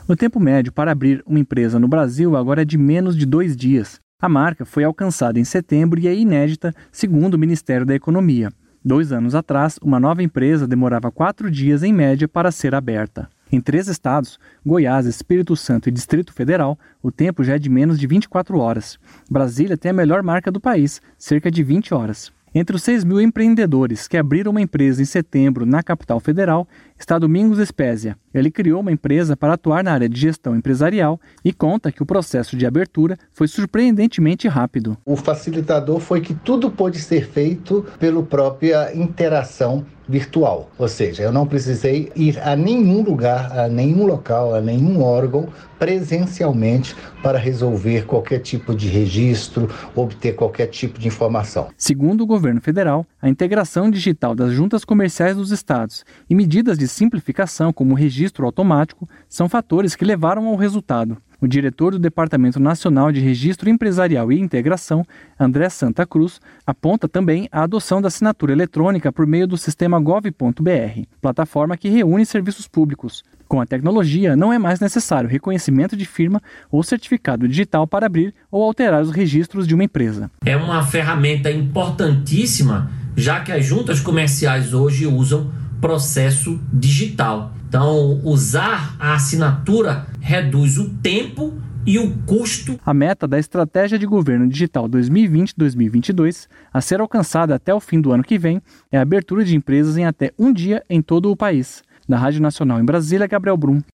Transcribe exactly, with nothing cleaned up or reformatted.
O tempo médio para abrir uma empresa no Brasil agora é de menos de dois dias. A marca foi alcançada em setembro e é inédita, segundo o Ministério da Economia. Dois anos atrás, uma nova empresa demorava quatro dias em média para ser aberta. Em três estados, Goiás, Espírito Santo e Distrito Federal, o tempo já é de menos de vinte e quatro horas. Brasília tem a melhor marca do país, cerca de vinte horas. Entre os seis mil empreendedores que abriram uma empresa em setembro na capital federal está Domingos Espésia. Ele criou uma empresa para atuar na área de gestão empresarial e conta que o processo de abertura foi surpreendentemente rápido. O facilitador foi que tudo pôde ser feito pela própria interação virtual. Ou seja, eu não precisei ir a nenhum lugar, a nenhum local, a nenhum órgão presencialmente para resolver qualquer tipo de registro, obter qualquer tipo de informação. Segundo o governo federal, a integração digital das juntas comerciais dos estados e medidas de simplificação, como o registro automático, são fatores que levaram ao resultado. O diretor do Departamento Nacional de Registro Empresarial e Integração, André Santa Cruz, aponta também a adoção da assinatura eletrônica por meio do sistema gov ponto br, plataforma que reúne serviços públicos. Com a tecnologia, não é mais necessário reconhecimento de firma ou certificado digital para abrir ou alterar os registros de uma empresa. É uma ferramenta importantíssima, já que as juntas comerciais hoje usam processo digital. Então, usar a assinatura reduz o tempo e o custo. A meta da Estratégia de Governo Digital dois mil e vinte a dois mil e vinte e dois, a ser alcançada até o fim do ano que vem, é a abertura de empresas em até um dia em todo o país. Da Rádio Nacional em Brasília, Gabriel Brum.